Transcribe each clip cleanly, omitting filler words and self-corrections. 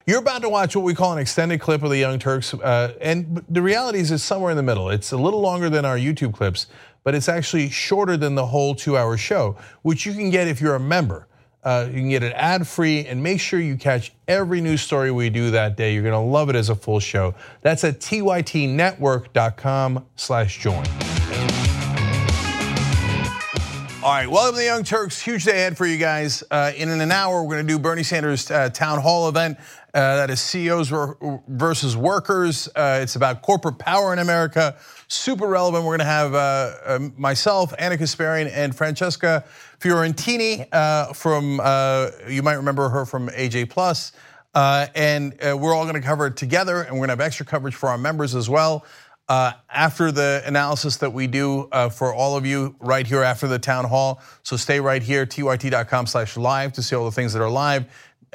You're about to watch what we call an extended clip of the Young Turks, and the reality is it's somewhere in the middle. It's a little longer than our YouTube clips, but it's actually shorter than the whole 2-hour show, which you can get if you're a member. You can get it ad-free, and make sure you catch every news story we do that day. You're gonna love it as a full show. That's at tytnetwork.com/join. All right, welcome to the Young Turks. Huge day ahead for you guys. In an hour, we're going to do Bernie Sanders' town hall event. That is CEOs versus workers. It's about corporate power in America. Super relevant. We're going to have myself, Anna Kasparian, and Francesca Fiorentini from, you might remember her from AJ Plus. And we're all going to cover it together, and we're going to have extra coverage for our members as well. After the analysis that we do for all of you right here after the town hall. So stay right here, tyt.com/live to see all the things that are live,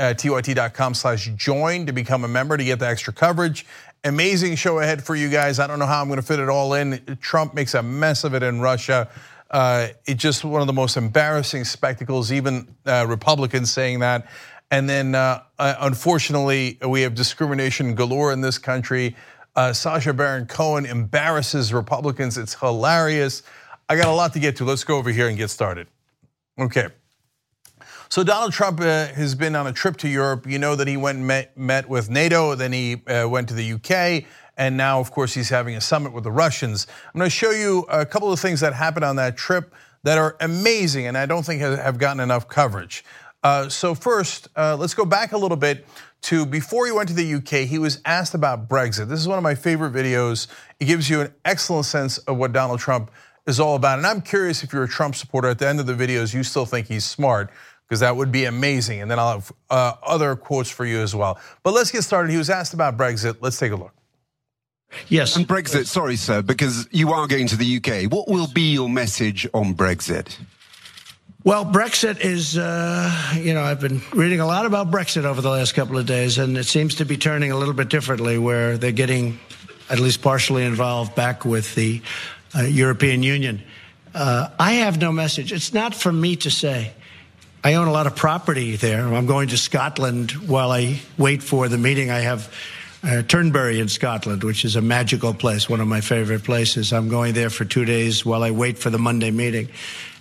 tyt.com/join to become a member to get the extra coverage. Amazing show ahead for you guys. I don't know how I'm gonna fit it all in. Trump makes a mess of it in Russia. It's just one of the most embarrassing spectacles, even Republicans saying that. And then unfortunately, we have discrimination galore in this country. Sacha Baron Cohen embarrasses Republicans. It's hilarious. I got a lot to get to. Let's go over here and get started. Okay. So Donald Trump has been on a trip to Europe. You know that he went and met with NATO, then he went to the UK, and now, of course, he's having a summit with the Russians. I'm going to show you a couple of things that happened on that trip that are amazing, and I don't think have gotten enough coverage. So first, let's go back a little bit to before he went to the UK, he was asked about Brexit. This is one of my favorite videos. It gives you an excellent sense of what Donald Trump is all about. And I'm curious if you're a Trump supporter at the end of the videos, you still think he's smart, because that would be amazing. And then I'll have other quotes for you as well. But let's get started. He was asked about Brexit. Let's take a look. Yes. And Brexit, sorry, sir, because you are going to the UK. What will be your message on Brexit? Well, Brexit is, I've been reading a lot about Brexit over the last couple of days, and it seems to be turning a little bit differently, where they're getting at least partially involved back with the European Union. I have no message. It's not for me to say. I own a lot of property there. I'm going to Scotland while I wait for the meeting. I have Turnberry in Scotland, which is a magical place, one of my favorite places. I'm going there for 2 days while I wait for the Monday meeting.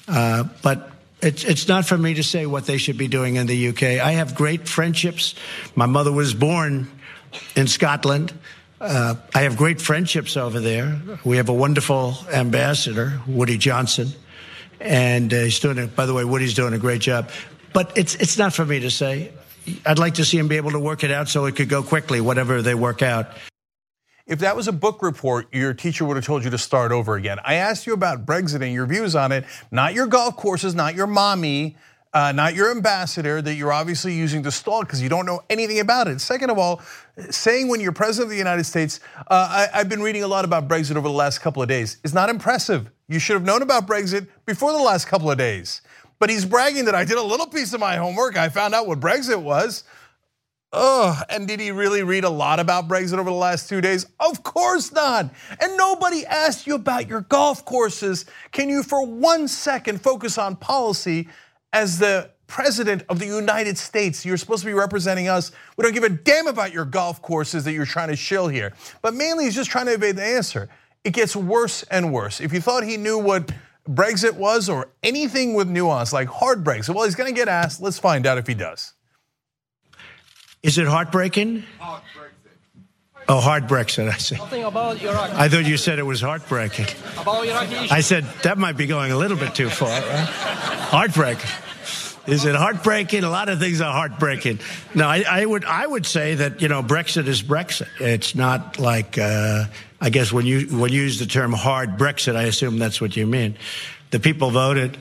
But it's not for me to say what they should be doing in the UK. I have great friendships. My mother was born in Scotland. I have great friendships over there. We have a wonderful ambassador, Woody Johnson. And he's doing it, by the way, Woody's doing a great job. But it's not for me to say. I'd like to see him be able to work it out so it could go quickly, whatever they work out. If that was a book report, your teacher would have told you to start over again. I asked you about Brexit and your views on it, not your golf courses, not your mommy, not your ambassador that you're obviously using to stall because you don't know anything about it. Second of all, saying when you're president of the United States, I've been reading a lot about Brexit over the last couple of days, is not impressive. You should have known about Brexit before the last couple of days. But he's bragging that I did a little piece of my homework. I found out what Brexit was. And did he really read a lot about Brexit over the last 2 days? Of course not. And nobody asked you about your golf courses. Can you for 1 second focus on policy as the president of the United States? You're supposed to be representing us. We don't give a damn about your golf courses that you're trying to shill here. But mainly he's just trying to evade the answer. It gets worse and worse. If you thought he knew what Brexit was or anything with nuance like hard Brexit, well, he's gonna get asked. Let's find out if he does. Is it heartbreaking? Hard Brexit. Oh, hard Brexit, I see. Nothing about Iraq. I thought you said it was heartbreaking. About Iraqi issues. I said that might be going a little bit too far, right? Heartbreaking. Is it heartbreaking? A lot of things are heartbreaking. No, I would say that Brexit is Brexit. It's not like I guess when you use the term hard Brexit, I assume that's what you mean. The people voted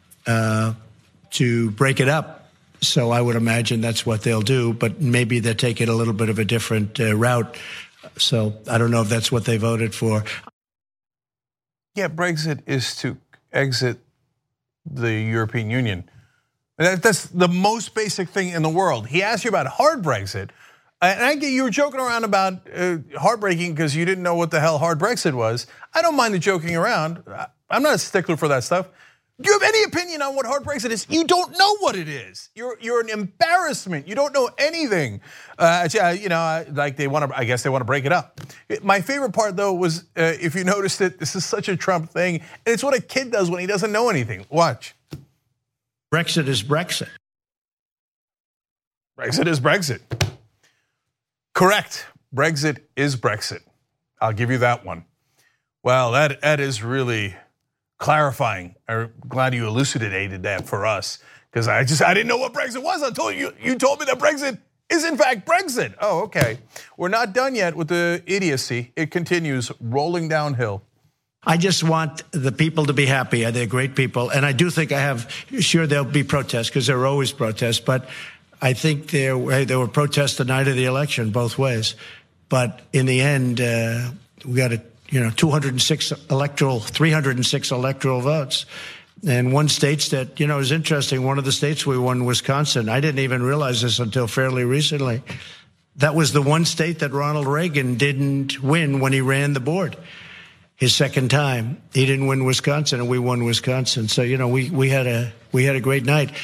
to break it up. So I would imagine that's what they'll do, but maybe they're taking a little bit of a different route. So I don't know if that's what they voted for. Yeah, Brexit is to exit the European Union. That's the most basic thing in the world. He asked you about hard Brexit, and I get you were joking around about heartbreaking because you didn't know what the hell hard Brexit was. I don't mind the joking around. I'm not a stickler for that stuff. Do you have any opinion on what hard Brexit is? You don't know what it is. You're an embarrassment. You don't know anything. Like they want to. I guess they want to break it up. My favorite part though was if you noticed it. This is such a Trump thing, and it's what a kid does when he doesn't know anything. Watch. Brexit is Brexit. Brexit is Brexit. Correct. Brexit is Brexit. I'll give you that one. Well, that is really clarifying. I'm glad you elucidated that for us, because I didn't know what Brexit was until you told me that Brexit is in fact Brexit. Oh, okay. We're not done yet with the idiocy. It continues rolling downhill. I just want the people to be happy. They're great people, and I do think sure there'll be protests, because there are always protests, but I think there were protests the night of the election both ways. But in the end, we got 306 electoral votes. And one state that, is interesting, one of the states we won, Wisconsin. I didn't even realize this until fairly recently. That was the one state that Ronald Reagan didn't win when he ran the board. His second time, he didn't win Wisconsin, and we won Wisconsin. So, we had a great night.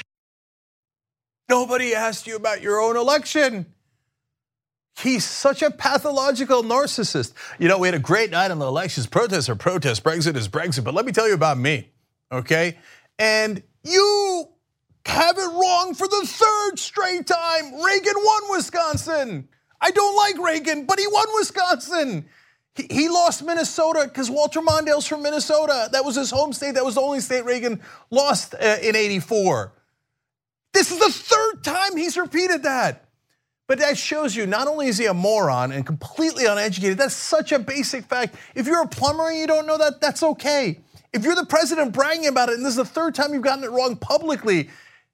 Nobody asked you about your own election. He's such a pathological narcissist. We had a great night on the elections. Protests are protests. Brexit is Brexit. But let me tell you about me, okay? And you have it wrong for the third straight time. Reagan won Wisconsin. I don't like Reagan, but he won Wisconsin. He lost Minnesota because Walter Mondale's from Minnesota. That was his home state. That was the only state Reagan lost in '84. This is the third time he's repeated that. But that shows you, not only is he a moron and completely uneducated, that's such a basic fact. If you're a plumber and you don't know that, that's okay. If you're the president bragging about it, and this is the third time you've gotten it wrong publicly,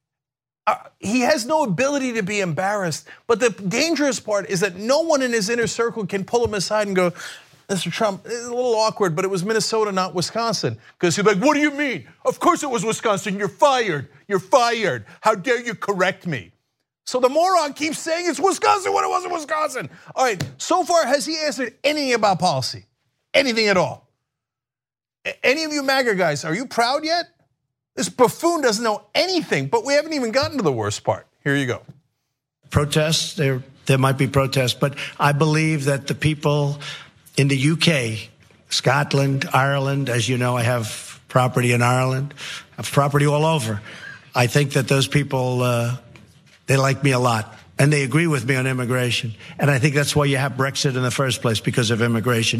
he has no ability to be embarrassed. But the dangerous part is that no one in his inner circle can pull him aside and go, Mr. Trump, it's a little awkward, but it was Minnesota, not Wisconsin. Because he'd be like, what do you mean? Of course it was Wisconsin, you're fired. You're fired. How dare you correct me? So the moron keeps saying it's Wisconsin when it wasn't Wisconsin. All right, so far, has he answered anything about policy? Anything at all? Any of you MAGA guys, are you proud yet? This buffoon doesn't know anything, but we haven't even gotten to the worst part. Here you go. Protests, there might be protests, but I believe that the people in the UK, Scotland, Ireland, as you know, I have property in Ireland, I have property all over. I think that those people, they like me a lot, and they agree with me on immigration. And I think that's why you have Brexit in the first place, because of immigration.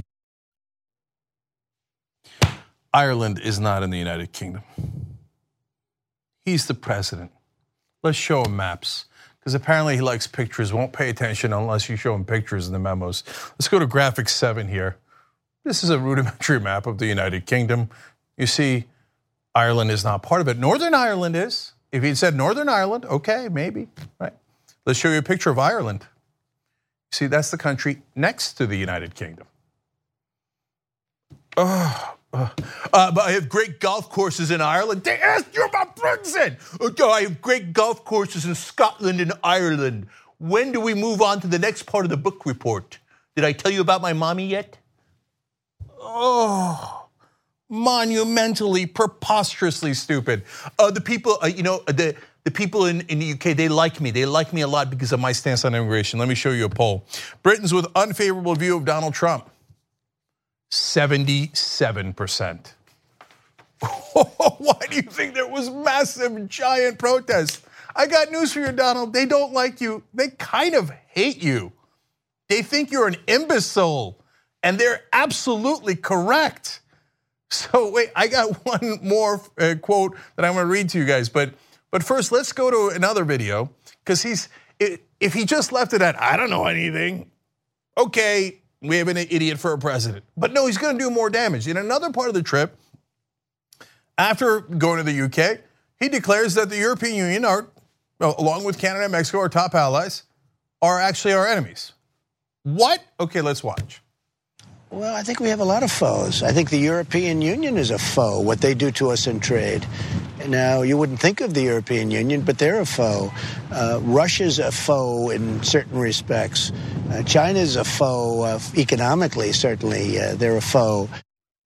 Ireland is not in the United Kingdom. He's the president. Let's show him maps, because apparently he likes pictures, won't pay attention unless you show him pictures in the memos. Let's go to graphic 7 here. This is a rudimentary map of the United Kingdom. You see, Ireland is not part of it. Northern Ireland is. If he'd said Northern Ireland, okay, maybe, right? Let's show you a picture of Ireland. See, that's the country next to the United Kingdom. But I have great golf courses in Ireland. They asked you about Brexit. I have great golf courses in Scotland and Ireland. When do we move on to the next part of the book report? Did I tell you about my mommy yet? Oh, monumentally, preposterously stupid. The people, the people in the UK, they like me. They like me a lot because of my stance on immigration. Let me show you a poll. Britons with unfavorable view of Donald Trump. 77%. Why do you think there was massive, giant protests? I got news for you, Donald. They don't like you. They kind of hate you. They think you're an imbecile, and they're absolutely correct. So wait, I got one more quote that I'm going to read to you guys, but first let's go to another video, because if he just left it at I don't know anything, okay. We have an idiot for a president. But no, he's going to do more damage. In another part of the trip, after going to the UK, he declares that the European Union, along with Canada and Mexico, our top allies, are actually our enemies. What? Okay, let's watch. Well, I think we have a lot of foes. I think the European Union is a foe, what they do to us in trade. Now, you wouldn't think of the European Union, but they're a foe. Russia's a foe in certain respects. China's a foe economically, certainly. They're a foe.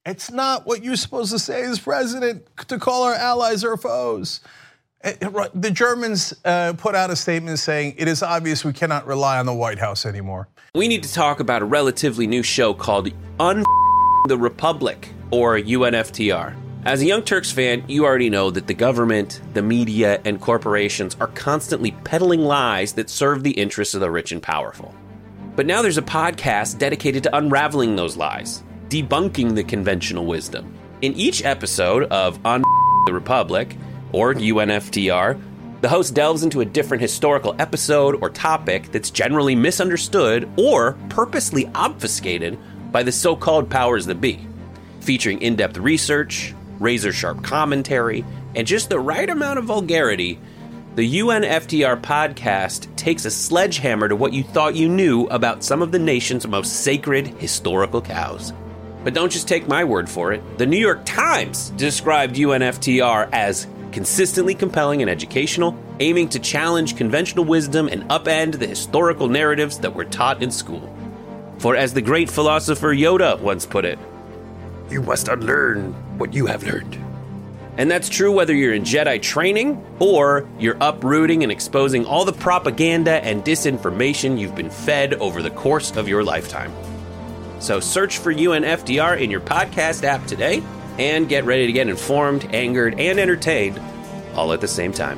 It's not what you're supposed to say as president, to call our allies our foes. The Germans put out a statement saying it is obvious we cannot rely on the White House anymore. We need to talk about a relatively new show called the Republic, or UNFTR. As a Young Turks fan, you already know that the government, the media, and corporations are constantly peddling lies that serve the interests of the rich and powerful. But now there's a podcast dedicated to unraveling those lies, debunking the conventional wisdom. In each episode of the Republic, or UNFTR, the host delves into a different historical episode or topic that's generally misunderstood or purposely obfuscated by the so-called powers that be, featuring in-depth research, razor-sharp commentary, and just the right amount of vulgarity. The UNFTR podcast takes a sledgehammer to what you thought you knew about some of the nation's most sacred historical cows. But don't just take my word for it. The New York Times described UNFTR as consistently compelling and educational, aiming to challenge conventional wisdom and upend the historical narratives that were taught in school. For as the great philosopher Yoda once put it, you must unlearn what you have learned. And that's true whether you're in Jedi training or you're uprooting and exposing all the propaganda and disinformation you've been fed over the course of your lifetime. So search for UNFTR in your podcast app today and get ready to get informed, angered, and entertained all at the same time.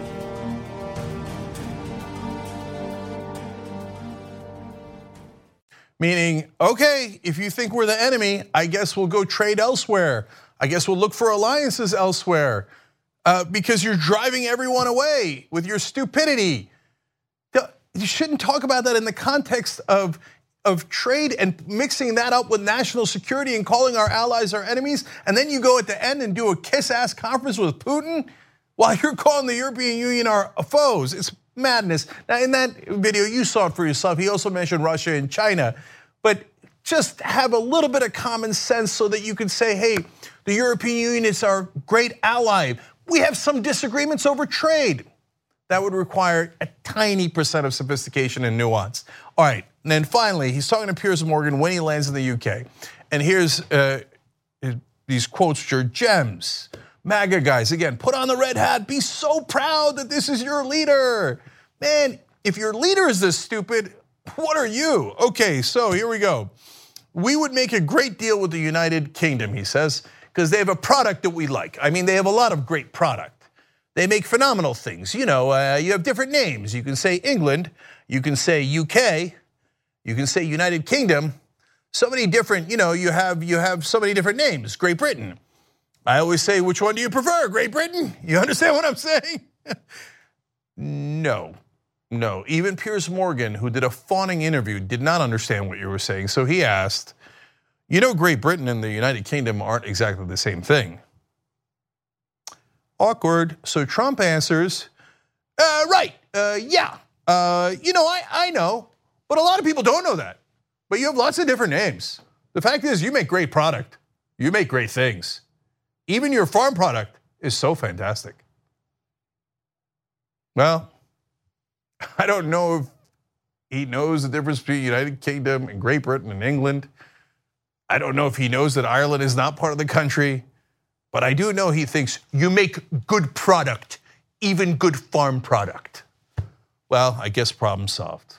Meaning, okay, if you think we're the enemy, I guess we'll go trade elsewhere. I guess we'll look for alliances elsewhere because you're driving everyone away with your stupidity. You shouldn't talk about that in the context of trade and mixing that up with national security and calling our allies our enemies. And then you go at the end and do a kiss-ass conference with Putin while you're calling the European Union our foes. It's madness. Now, in that video, you saw it for yourself. He also mentioned Russia and China. But just have a little bit of common sense so that you can say, hey, the European Union is our great ally. We have some disagreements over trade. That would require a tiny percent of sophistication and nuance. All right, and then finally, he's talking to Piers Morgan when he lands in the UK. And here's these quotes, which are gems. MAGA guys, again, put on the red hat. Be so proud that this is your leader. Man, if your leader is this stupid, what are you? Okay, so here we go. We would make a great deal with the United Kingdom, he says, because they have a product that we like. I mean, they have a lot of great product. They make phenomenal things. You know, you have different names. You can say England, you can say UK, you can say United Kingdom. So many different, you know, you have so many different names. Great Britain. I always say, which one do you prefer, Great Britain? You understand what I'm saying? No. Even Piers Morgan, who did a fawning interview, did not understand what you were saying. So he asked, you know, Great Britain and the United Kingdom aren't exactly the same thing. Awkward. So Trump answers, right, yeah. You know, I know, but a lot of people don't know that. But you have lots of different names. The fact is, you make great product. You make great things. Even your farm product is so fantastic. Well, I don't know if he knows the difference between the United Kingdom and Great Britain and England. I don't know if he knows that Ireland is not part of the country. But I do know he thinks you make good product, even good farm product. Well, I guess problem solved.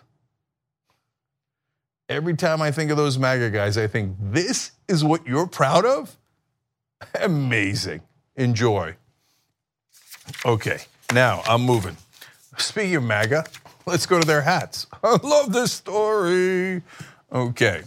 Every time I think of those MAGA guys, I think this is what you're proud of? Amazing. Enjoy. Okay, now I'm moving. Speaking of MAGA, let's go to their hats. I love this story. Okay.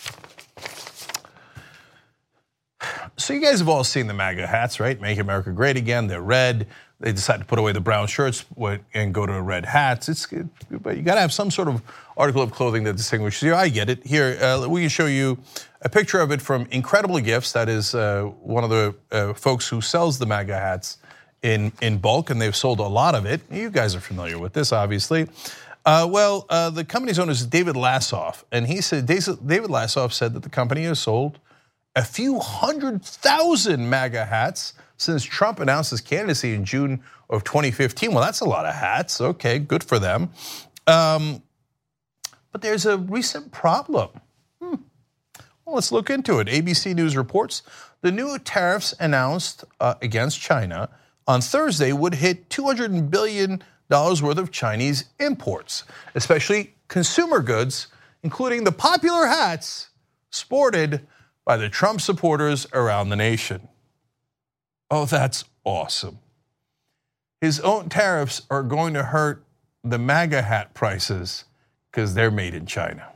So you guys have all seen the MAGA hats, right? Make America Great Again. They're red. They decided to put away the brown shirts and go to red hats. It's good, but you got to have some sort of article of clothing that distinguishes you. I get it. Here, we can show you a picture of it from Incredible Gifts. That is one of the folks who sells the MAGA hats in bulk, and they've sold a lot of it. You guys are familiar with this, obviously. The company's owner is David Lassoff, and he said David Lassoff said that the company has sold a few 100,000 MAGA hats since Trump announced his candidacy in June of 2015. Well, that's a lot of hats. Okay, good for them. But there's a recent problem. Well, let's look into it. ABC News reports the new tariffs announced against China on Thursday would hit $200 billion worth of Chinese imports, especially consumer goods, including the popular hats sported by the Trump supporters around the nation. Oh, that's awesome. His own tariffs are going to hurt the MAGA hat prices because they're made in China.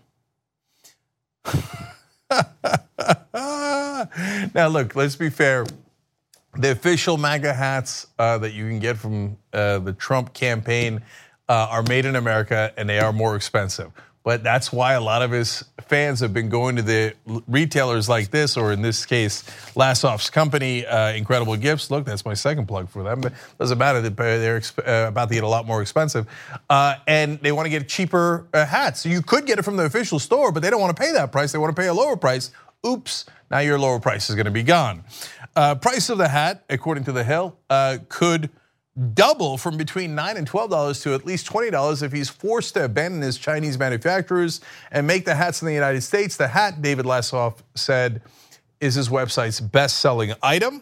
Now look, let's be fair. The official MAGA hats that you can get from the Trump campaign are made in America and they are more expensive. But that's why a lot of his fans have been going to the retailers like this, or in this case, Lassoff's company, Incredible Gifts. Look, that's my second plug for them. But it doesn't matter, they're about to get a lot more expensive. And they want to get cheaper hats. So you could get it from the official store, but they don't want to pay that price. They want to pay a lower price. Oops, now your lower price is going to be gone. Price of the hat, according to The Hill, could double from between $9 and $12 to at least $20 if he's forced to abandon his Chinese manufacturers and make the hats in the United States. The hat, David Lassoff said, is his website's best-selling item.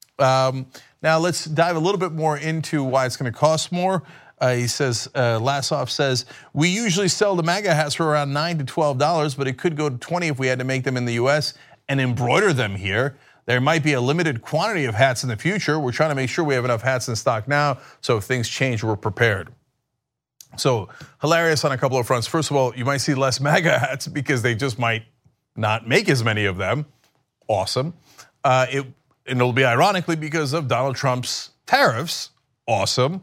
Now let's dive a little bit more into why it's going to cost more. He says, Lassoff says, we usually sell the MAGA hats for around $9 to $12, but it could go to $20 if we had to make them in the US and embroider them here. There might be a limited quantity of hats in the future. We're trying to make sure we have enough hats in stock now, so if things change, we're prepared. So hilarious on a couple of fronts. First of all, you might see less MAGA hats because they just might not make as many of them. Awesome. It'll be ironically because of Donald Trump's tariffs. Awesome.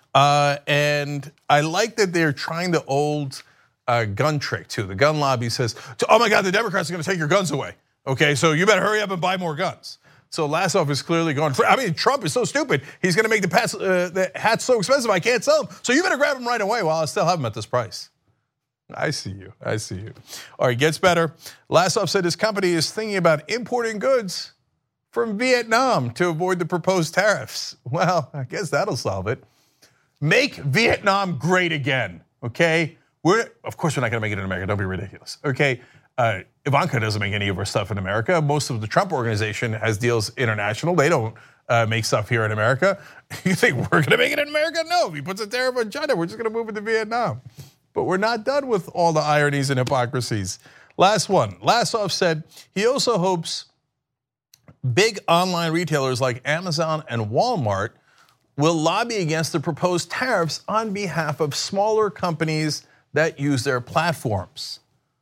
And I like that they're trying the old gun trick too. The gun lobby says, oh my God, the Democrats are gonna take your guns away. Okay, so you better hurry up and buy more guns. So Lassoff is clearly going, I mean, Trump is so stupid. He's gonna make the hats so expensive I can't sell them. So you better grab them right away while I still have them at this price. I see you. All right, gets better. Lassoff said his company is thinking about importing goods from Vietnam to avoid the proposed tariffs. Well, I guess that'll solve it. Make Vietnam great again, okay? Of course we're not gonna make it in America, don't be ridiculous, okay? Ivanka doesn't make any of her stuff in America. Most of the Trump organization has deals international. They don't make stuff here in America. You think we're gonna make it in America? No, if he puts a tariff on China, we're just gonna move it to Vietnam. But we're not done with all the ironies and hypocrisies. Last one, Lassoff said he also hopes big online retailers like Amazon and Walmart will lobby against the proposed tariffs on behalf of smaller companies that use their platforms.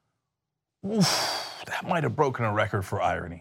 Oof, that might have broken a record for irony.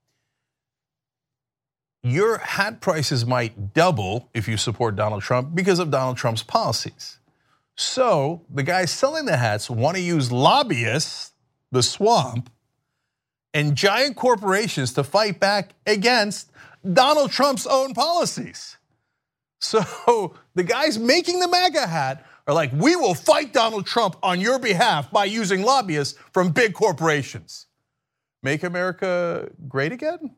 Your hat prices might double if you support Donald Trump because of Donald Trump's policies. So the guys selling the hats want to use lobbyists, the swamp, and giant corporations to fight back against Donald Trump's own policies. So the guys making the MAGA hat are like, we will fight Donald Trump on your behalf by using lobbyists from big corporations. Make America great again?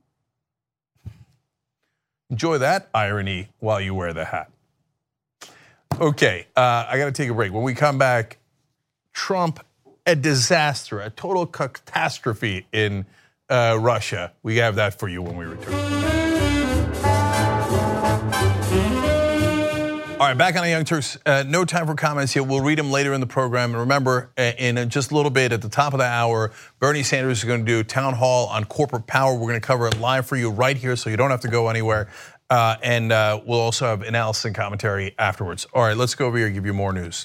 Enjoy that irony while you wear the hat. Okay, I gotta take a break. When we come back, Trump, a disaster, a total catastrophe in Russia. We have that for you when we return. All right, back on the Young Turks. No time for comments here. We'll read them later in the program. And remember, in just a little bit at the top of the hour, Bernie Sanders is going to do a town hall on corporate power. We're going to cover it live for you right here, so you don't have to go anywhere. And we'll also have analysis and commentary afterwards. All right, let's go over here and give you more news.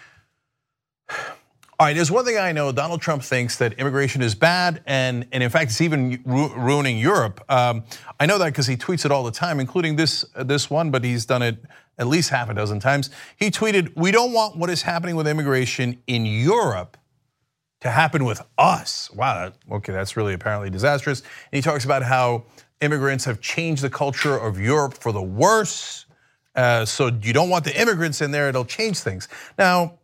All right, there's one thing I know. Donald Trump thinks that immigration is bad, and in fact, it's even ruining Europe. I know that because he tweets it all the time, including this one, but he's done it at least half a dozen times. He tweeted, we don't want what is happening with immigration in Europe to happen with us. Wow, okay, that's really apparently disastrous. And he talks about how immigrants have changed the culture of Europe for the worse. So you don't want the immigrants in there, it'll change things. Now,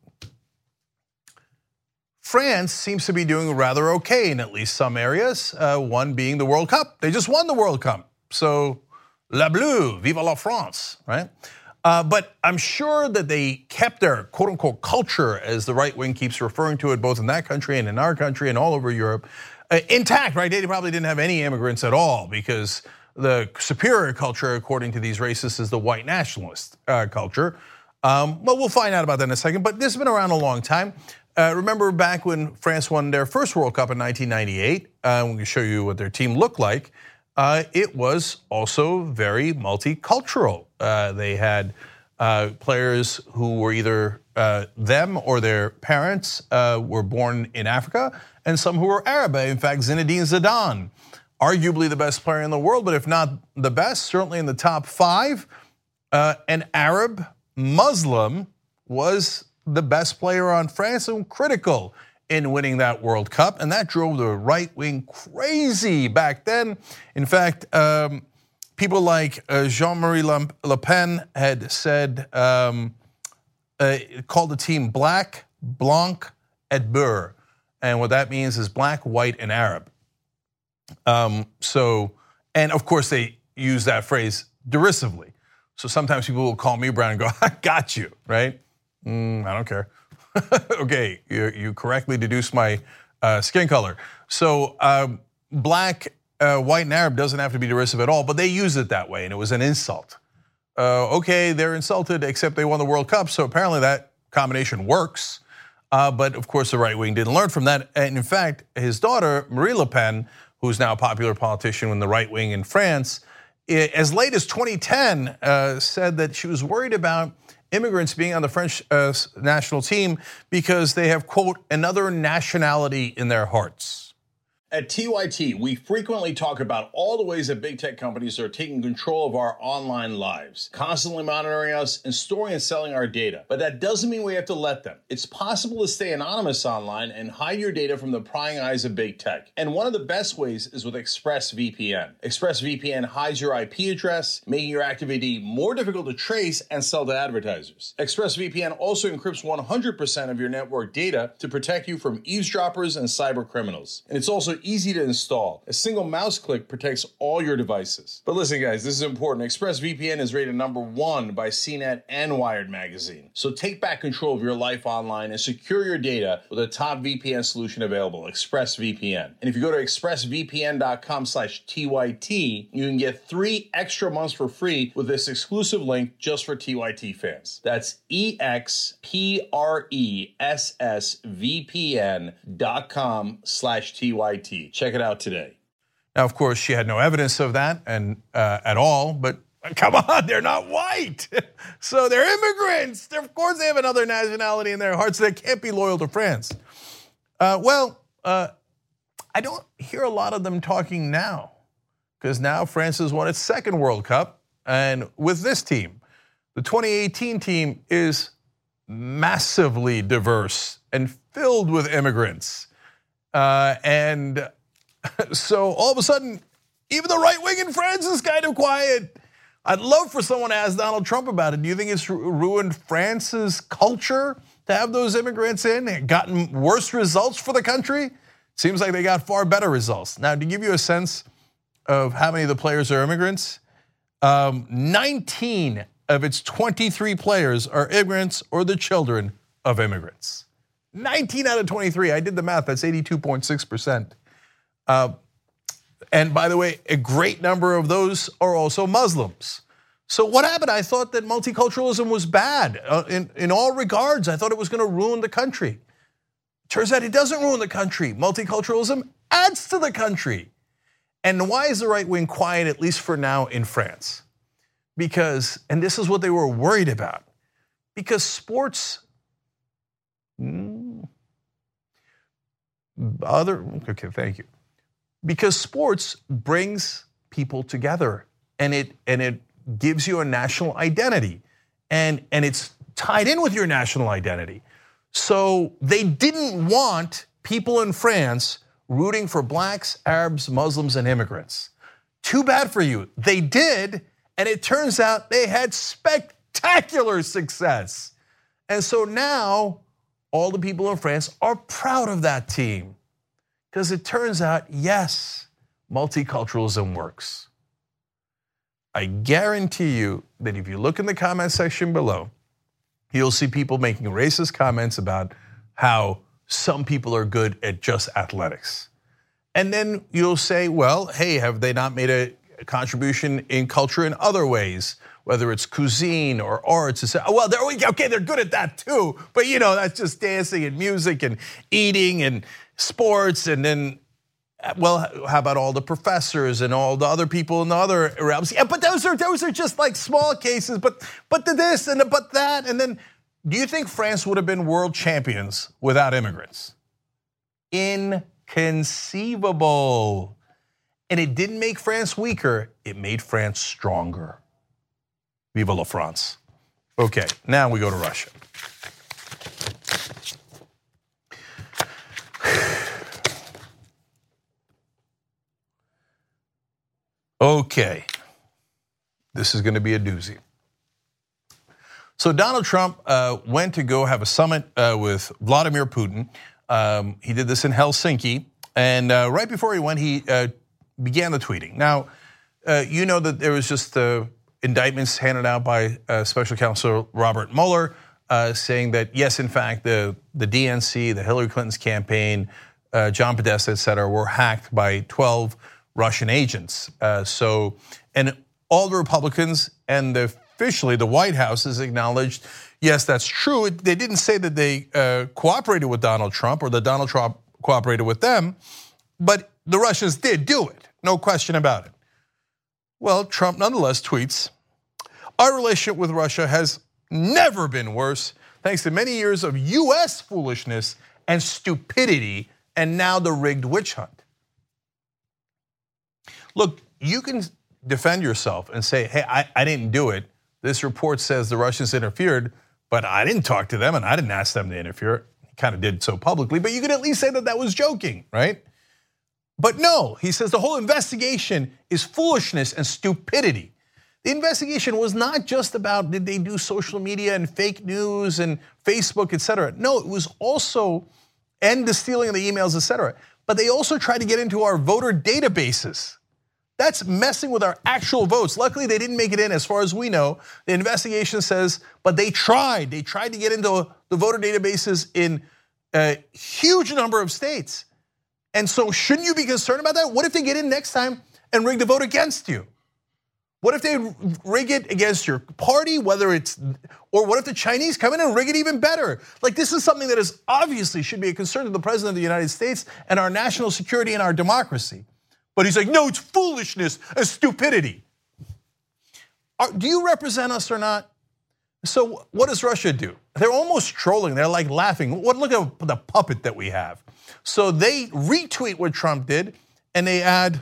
France seems to be doing rather okay in at least some areas, one being the World Cup. They just won the World Cup. So, la bleu, vive la France, right? But I'm sure that they kept their quote unquote culture, as the right wing keeps referring to it, both in that country and in our country and all over Europe. intact, right? They probably didn't have any immigrants at all because the superior culture, according to these racists, is the white nationalist culture. But we'll find out about that in a second. But this has been around a long time. Remember back when France won their first World Cup in 1998, we can show you what their team looked like. It was also very multicultural. They had players who were either them or their parents were born in Africa, and some who were Arab. In fact, Zinedine Zidane, arguably the best player in the world, but if not the best, certainly in the top 5, an Arab Muslim was the best player on France and critical in winning that World Cup, and that drove the right wing crazy back then. In fact, people like Jean-Marie Le Pen had said, called the team Black, Blanc, et Beur, and what that means is black, white, and Arab. And of course they use that phrase derisively. So sometimes people will call me brown and go, I got you, right? I don't care. Okay, you correctly deduced my skin color. So black, white, and Arab doesn't have to be derisive at all, but they use it that way, and it was an insult. Okay, they're insulted, except they won the World Cup, so apparently that combination works. But of course, the right wing didn't learn from that. And in fact, his daughter, Marie Le Pen, who's now a popular politician in the right wing in France, as late as 2010 said that she was worried about immigrants being on the French national team because they have, quote, another nationality in their hearts. At TYT, we frequently talk about all the ways that big tech companies are taking control of our online lives, constantly monitoring us and storing and selling our data. But that doesn't mean we have to let them. It's possible to stay anonymous online and hide your data from the prying eyes of big tech. And one of the best ways is with ExpressVPN. ExpressVPN hides your IP address, making your active ID more difficult to trace and sell to advertisers. ExpressVPN also encrypts 100% of your network data to protect you from eavesdroppers and cyber criminals. And it's also easy to install. A single mouse click protects all your devices. But listen, guys, this is important. ExpressVPN is rated #1 by CNET and Wired magazine. So take back control of your life online and secure your data with a top VPN solution available, ExpressVPN. And if you go to expressvpn.com/TYT, you can get 3 extra months for free with this exclusive link just for TYT fans. That's expressvpn.com/TYT. Check it out today. Now, of course, she had no evidence of that and at all, but come on, they're not white. So they're immigrants. Of course, they have another nationality in their hearts. So they can't be loyal to France. I don't hear a lot of them talking now because now France has won its 2nd World Cup. And with this team, the 2018 team is massively diverse and filled with immigrants. And so all of a sudden, even the right wing in France is kind of quiet. I'd love for someone to ask Donald Trump about it. Do you think it's ruined France's culture to have those immigrants in? They've gotten worse results for the country? Seems like they got far better results. Now, to give you a sense of how many of the players are immigrants, 19 of its 23 players are immigrants or the children of immigrants. 19 out of 23, I did the math, that's 82.6%. And by the way, a great number of those are also Muslims. So what happened? I thought that multiculturalism was bad in all regards. I thought it was gonna ruin the country. Turns out it doesn't ruin the country. Multiculturalism adds to the country. And why is the right wing quiet, at least for now, in France? Because, and this is what they were worried about, because sports, okay, thank you. Because sports brings people together and it gives you a national identity and it's tied in with your national identity. So they didn't want people in France rooting for blacks, Arabs, Muslims, and immigrants. Too bad for you. They did, and it turns out they had spectacular success. And so now all the people in France are proud of that team because it turns out, yes, multiculturalism works. I guarantee you that if you look in the comment section below, you'll see people making racist comments about how some people are good at just athletics. And then you'll say, well, hey, have they not made a contribution in culture in other ways, whether it's cuisine or arts? Well, they're good at that too, but that's just dancing and music and eating and sports. And then, well, how about all the professors and all the other people in the other realms? Yeah, but those are just like small cases, but the this and but that. And then, do you think France would have been world champions without immigrants? Inconceivable. And it didn't make France weaker, it made France stronger. Vive la France. Okay, now we go to Russia. Okay, this is gonna be a doozy. So Donald Trump went to go have a summit with Vladimir Putin. He did this in Helsinki, and right before he went, he began the tweeting. Now, you know that there was just indictments handed out by Special Counsel Robert Mueller saying that, yes, in fact, the DNC, the Hillary Clinton's campaign, John Podesta, et cetera, were hacked by 12 Russian agents. And all the Republicans and officially the White House has acknowledged, yes, that's true. They didn't say that they cooperated with Donald Trump or that Donald Trump cooperated with them, but the Russians did do it, no question about it. Well, Trump nonetheless tweets, our relationship with Russia has never been worse, thanks to many years of US foolishness and stupidity, and now the rigged witch hunt. Look, you can defend yourself and say, hey, I didn't do it. This report says the Russians interfered, but I didn't talk to them and I didn't ask them to interfere. He kind of did so publicly, but you could at least say that that was joking, right? But no, he says the whole investigation is foolishness and stupidity. The investigation was not just about did they do social media and fake news and Facebook, et cetera. No, it was also, and the stealing of the emails, et cetera. But they also tried to get into our voter databases. That's messing with our actual votes. Luckily, they didn't make it in as far as we know. The investigation says, but they tried. They tried to get into the voter databases in a huge number of states. And so shouldn't you be concerned about that? What if they get in next time and rig the vote against you? What if they rig it against your party, or what if the Chinese come in and rig it even better? Like, this is something that is obviously should be a concern to the President of the United States and our national security and our democracy. But he's like, no, it's foolishness and stupidity. Do you represent us or not? So what does Russia do? They're almost trolling, they're like laughing. Look at the puppet that we have. So they retweet what Trump did and they add,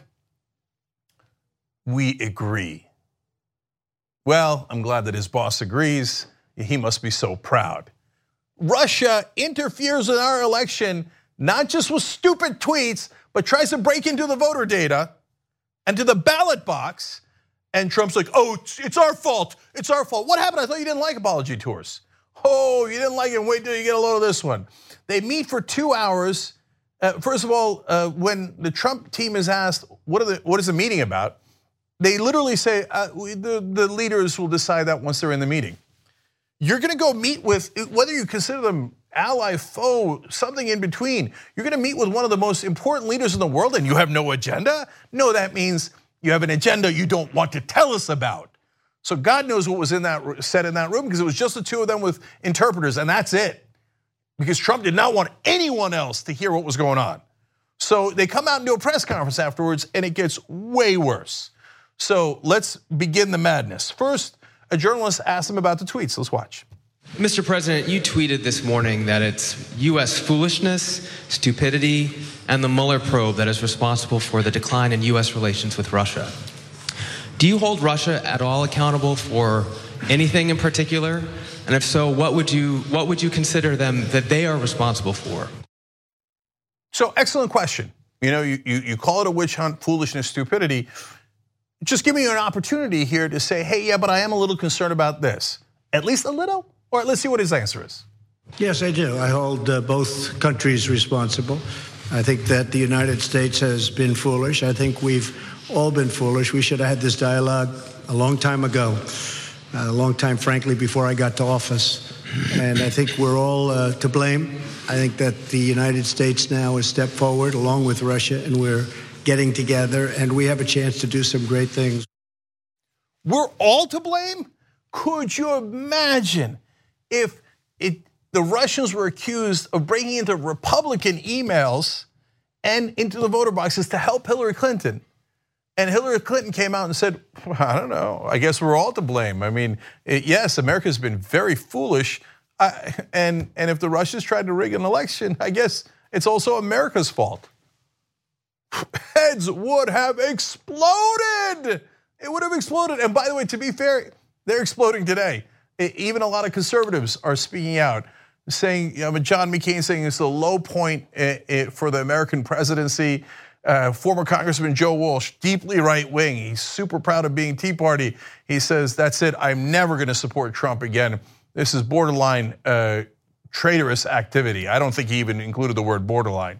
we agree. Well, I'm glad that his boss agrees. He must be so proud. Russia interferes in our election, not just with stupid tweets, but tries to break into the voter data and to the ballot box. And Trump's like, oh, it's our fault. It's our fault. What happened? I thought you didn't like apology tours. Oh, you didn't like it. Wait till you get a load of this one. They meet for 2 hours. First of all, when the Trump team is asked, what is the meeting about? They literally say, the leaders will decide that once they're in the meeting. You're gonna go meet with, whether you consider them ally, foe, something in between, you're gonna meet with one of the most important leaders in the world and you have no agenda? No, that means you have an agenda you don't want to tell us about. So God knows what was said in that room, because it was just the two of them with interpreters, and that's it. Because Trump did not want anyone else to hear what was going on. So they come out and do a press conference afterwards, and it gets way worse. So let's begin the madness. First, a journalist asked him about the tweets. Let's watch. Mr. President, you tweeted this morning that it's US foolishness, stupidity, and the Mueller probe that is responsible for the decline in US relations with Russia. Do you hold Russia at all accountable for anything in particular? And if so, what would you consider them that they are responsible for? So excellent question. You call it a witch hunt, foolishness, stupidity. Just give me an opportunity here to say, hey, yeah, but I am a little concerned about this. At least a little? Or let's see what his answer is. Yes, I do. I hold both countries responsible. I think that the United States has been foolish. I think we've all been foolish. We should have had this dialogue a long time ago. a long time, frankly, before I got to office. And I think we're all to blame. I think that the United States now has stepped forward along with Russia, and we're getting together, and we have a chance to do some great things. We're all to blame? Could you imagine if the Russians were accused of breaking into Republican emails and into the voter boxes to help Hillary Clinton? And Hillary Clinton came out and said, I don't know, I guess we're all to blame. I mean, yes, America's been very foolish. And if the Russians tried to rig an election, I guess it's also America's fault. Heads would have exploded. It would have exploded. And by the way, to be fair, they're exploding today. Even a lot of conservatives are speaking out, saying, John McCain saying it's the low point for the American presidency. Former Congressman Joe Walsh, deeply right wing. He's super proud of being Tea Party. He says, that's it, I'm never gonna support Trump again. This is borderline traitorous activity. I don't think he even included the word borderline.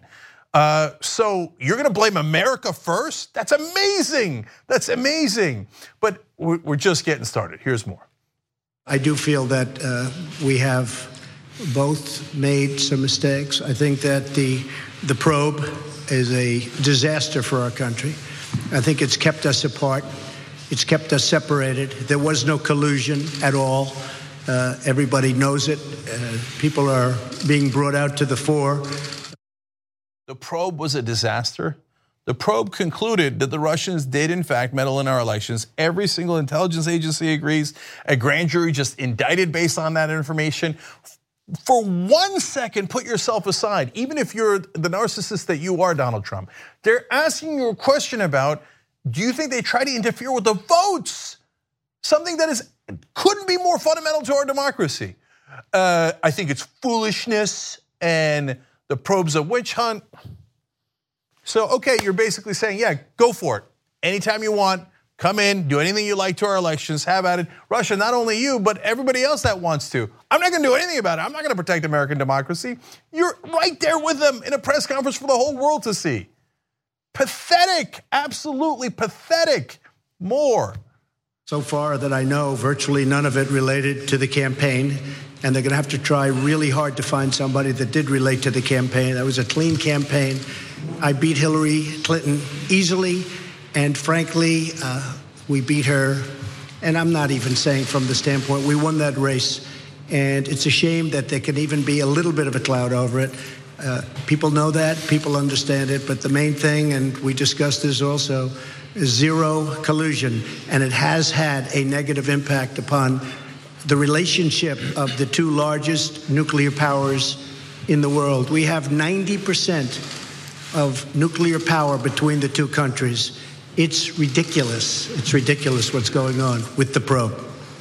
So you're gonna blame America first? That's amazing, that's amazing. But we're just getting started, here's more. I do feel that we have both made some mistakes. I think that the probe is a disaster for our country. I think it's kept us apart. It's kept us separated. There was no collusion at all. Everybody knows it. People are being brought out to the fore. The probe was a disaster. The probe concluded that the Russians did in fact meddle in our elections. Every single intelligence agency agrees. A grand jury just indicted based on that information. For 1 second, put yourself aside, even if you're the narcissist that you are, Donald Trump. They're asking you a question about, do you think they try to interfere with the votes? Something that couldn't be more fundamental to our democracy. I think it's foolishness and the probe's a witch hunt. So, okay, you're basically saying, yeah, go for it. Anytime you want, come in, do anything you like to our elections, have at it. Russia, not only you, but everybody else that wants to. I'm not gonna do anything about it. I'm not gonna protect American democracy. You're right there with them in a press conference for the whole world to see. Pathetic, absolutely pathetic. More. So far that I know, virtually none of it related to the campaign, and they're gonna have to try really hard to find somebody that did relate to the campaign. That was a clean campaign. I beat Hillary Clinton easily, and frankly, we beat her, and I'm not even saying from the standpoint, we won that race, and it's a shame that there can even be a little bit of a cloud over it. People know that, people understand it, but the main thing, and we discussed this also, is zero collusion, and it has had a negative impact upon the relationship of the two largest nuclear powers in the world. We have 90% of nuclear power between the two countries. It's ridiculous. It's ridiculous what's going on with the probe.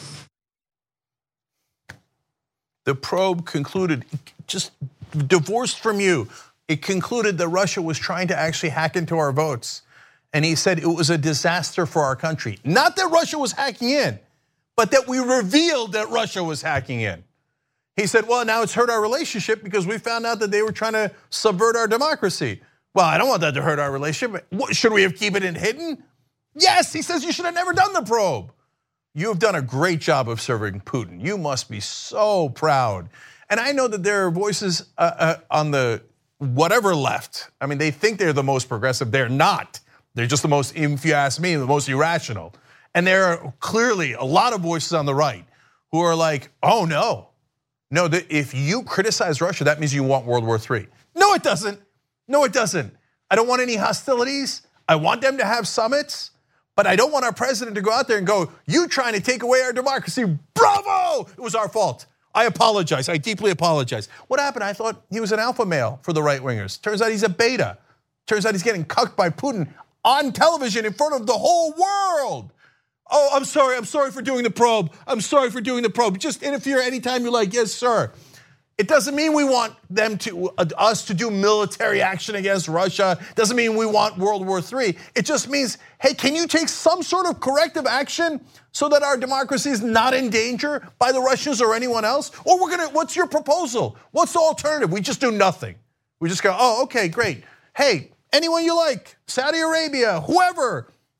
The probe concluded, just divorced from you, it concluded that Russia was trying to actually hack into our votes. And he said it was a disaster for our country. Not that Russia was hacking in, but that we revealed that Russia was hacking in. He said, well, now it's hurt our relationship because we found out that they were trying to subvert our democracy. Well, I don't want that to hurt our relationship. Should we have kept it hidden? Yes, he says you should have never done the probe. You have done a great job of serving Putin. You must be so proud. And I know that there are voices on the whatever left. I mean, they think they're the most progressive. They're not. They're just the most, if you ask me, the most irrational. And there are clearly a lot of voices on the right who are like, oh no. No, if you criticize Russia, that means you want World War III. No, it doesn't. No, it doesn't. I don't want any hostilities. I want them to have summits, but I don't want our president to go out there and go, you trying to take away our democracy, bravo, it was our fault. I apologize, I deeply apologize. What happened? I thought he was an alpha male for the right wingers. Turns out he's a beta. Turns out he's getting cucked by Putin on television in front of the whole world. Oh, I'm sorry for doing the probe. I'm sorry for doing the probe. Just interfere anytime you like, yes, sir. It doesn't mean we want us to do military action against Russia. It doesn't mean we want World War III. It just means, hey, can you take some sort of corrective action so that our democracy is not in danger by the Russians or anyone else? Or what's your proposal? What's the alternative? We just do nothing. We just go, oh, okay, great. Hey, anyone you like, Saudi Arabia, whoever.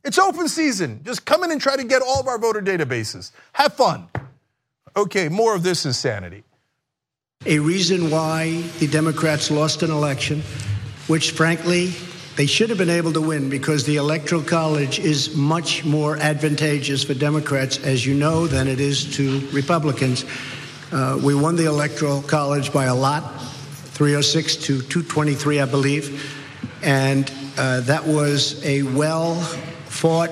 It's open season. Just come in and try to get all of our voter databases. Have fun. Okay, more of this insanity. A reason why the Democrats lost an election, which frankly, they should have been able to win because the Electoral College is much more advantageous for Democrats, as you know, than it is to Republicans. We won the Electoral College by a lot, 306 to 223, I believe. And that was a well-fought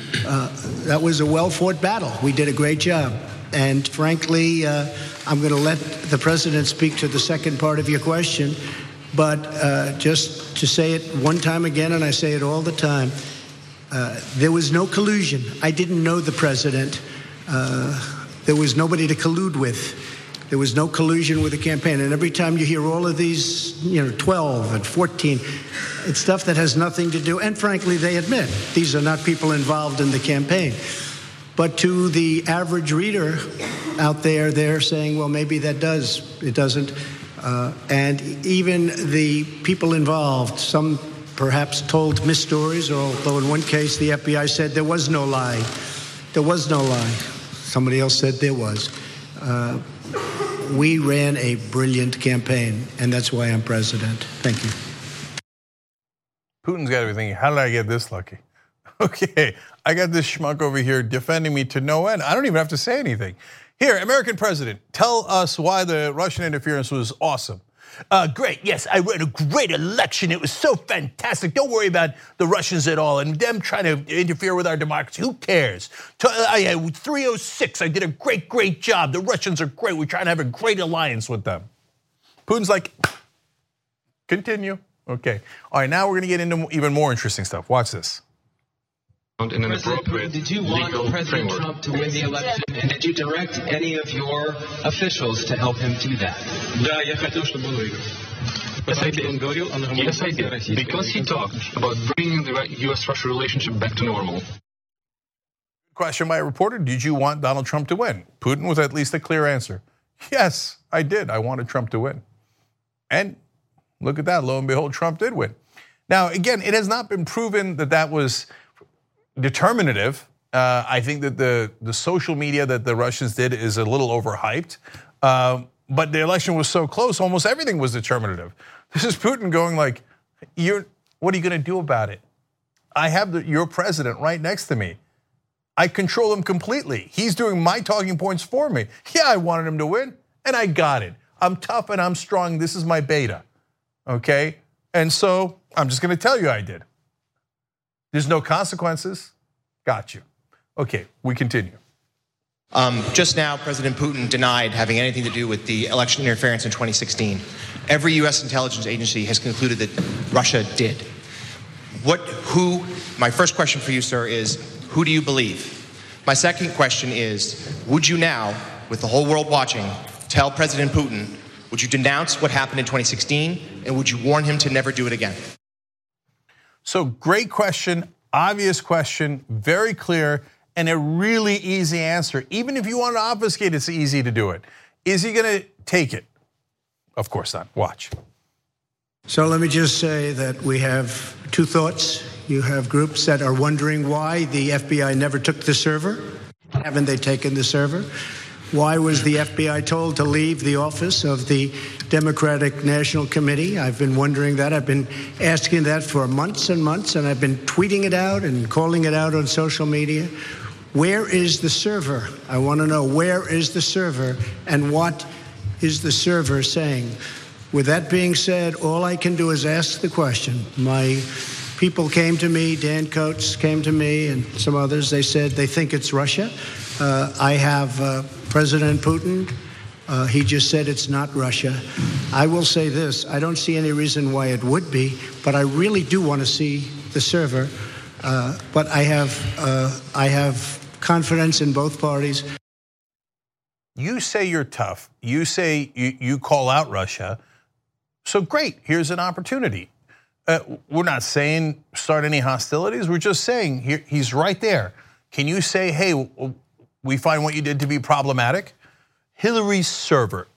battle. We did a great job. And frankly, I'm going to let the president speak to the second part of your question. But just to say it one time again, and I say it all the time, there was no collusion. I didn't know the president. There was nobody to collude with. There was no collusion with the campaign. And every time you hear all of these, 12 and 14, it's stuff that has nothing to do. And frankly, they admit these are not people involved in the campaign. But to the average reader out there, they're saying, well, maybe that does. It doesn't. And even the people involved, some perhaps told misstories, although in one case the FBI said there was no lie. There was no lie. Somebody else said there was. We ran a brilliant campaign, and that's why I'm president. Thank you. Putin's got to be thinking, how did I get this lucky? Okay, I got this schmuck over here defending me to no end. I don't even have to say anything. Here, American president, tell us why the Russian interference was awesome. Great, yes, I ran a great election. It was so fantastic. Don't worry about the Russians at all and them trying to interfere with our democracy. Who cares? I had 306. I did a great job. The Russians are great. We're trying to have a great alliance with them. Putin's like, continue. Okay, all right, now we're gonna get into even more interesting stuff. Watch this. In an appropriate did you want President framework. Trump to win the election, and did you direct any of your officials to help him do that? Да, я хотел, чтобы он выиграл. Yes, I did. Because he talked about bringing the U.S.-Russia relationship back to normal. Question by a reporter, did you want Donald Trump to win? Putin with at least a clear answer. Yes, I did. I wanted Trump to win. And look at that, lo and behold, Trump did win. Now, again, it has not been proven that that was determinative. I think that the social media that the Russians did is a little overhyped. But the election was so close, almost everything was determinative. This is Putin going like, what are you gonna do about it? I have your president right next to me. I control him completely. He's doing my talking points for me. Yeah, I wanted him to win, and I got it. I'm tough and I'm strong. This is my beta, okay? And so I'm just gonna tell you I did. There's no consequences. Got you. Okay, we continue. Just now, President Putin denied having anything to do with the election interference in 2016. Every U.S. intelligence agency has concluded that Russia did. My first question for you, sir, is who do you believe? My second question is, would you now, with the whole world watching, tell President Putin, would you denounce what happened in 2016, and would you warn him to never do it again? So great question, obvious question, very clear, and a really easy answer. Even if you want to obfuscate, it's easy to do it. Is he gonna take it? Of course not, watch. So let me just say that we have two thoughts. You have groups that are wondering why the FBI never took the server. Haven't they taken the server? Why was the FBI told to leave the office of the Democratic National Committee? I've been wondering that. I've been asking that for months and months, and I've been tweeting it out and calling it out on social media. Where is the server? I want to know, where is the server, and what is the server saying? With that being said, all I can do is ask the question. My people came to me, Dan Coates came to me, and some others. They said they think it's Russia. I have President Putin. He just said it's not Russia. I will say this, I don't see any reason why it would be, but I really do want to see the server. But I have confidence in both parties. You say you're tough. You say you call out Russia. So great, here's an opportunity. We're not saying start any hostilities. We're just saying he's right there. Can you say, hey, we find what you did to be problematic? Hillary's server.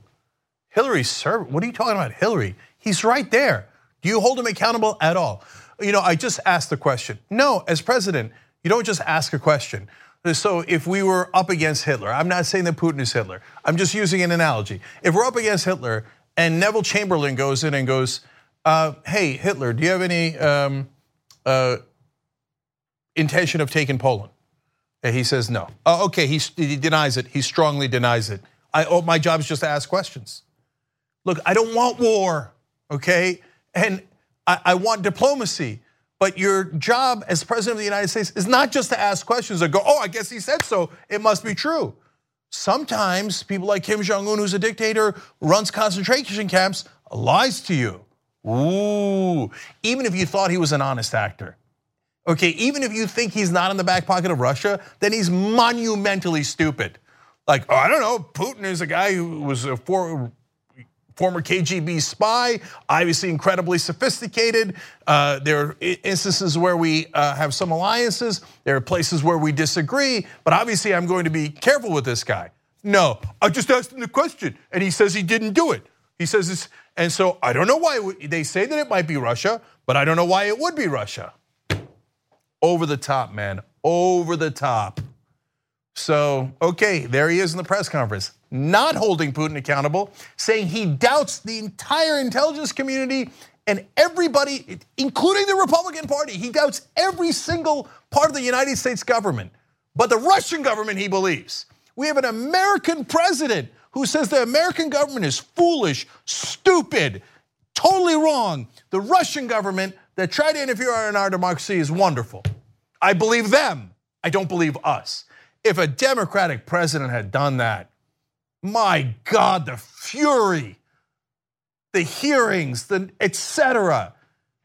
Hillary's server? What are you talking about, Hillary? He's right there. Do you hold him accountable at all? I just asked the question. No, as president, you don't just ask a question. So if we were up against Hitler, I'm not saying that Putin is Hitler. I'm just using an analogy. If we're up against Hitler and Neville Chamberlain goes in and goes, hey, Hitler, do you have any intention of taking Poland? And he says no. Okay, he denies it. He strongly denies it. My job is just to ask questions. Look, I don't want war, okay? And I want diplomacy. But your job as president of the United States is not just to ask questions and go, oh, I guess he said so, it must be true. Sometimes people like Kim Jong-un, who's a dictator, runs concentration camps, lies to you. Ooh, even if you thought he was an honest actor. Okay, even if you think he's not in the back pocket of Russia, then he's monumentally stupid. Like, I don't know, Putin is a guy who was a former KGB spy, obviously incredibly sophisticated. There are instances where we have some alliances. There are places where we disagree, but obviously I'm going to be careful with this guy. No, I just asked him the question and he says he didn't do it. He says this, and so I don't know why they say that it might be Russia, but I don't know why it would be Russia. Over the top, man, over the top. So, okay, there he is in the press conference, not holding Putin accountable, saying he doubts the entire intelligence community and everybody, including the Republican Party. He doubts every single part of the United States government, but the Russian government he believes. We have an American president who says the American government is foolish, stupid, totally wrong. The Russian government that tried to interfere in our democracy is wonderful. I believe them, I don't believe us. If a Democratic president had done that, my God, the fury, the hearings, the etc.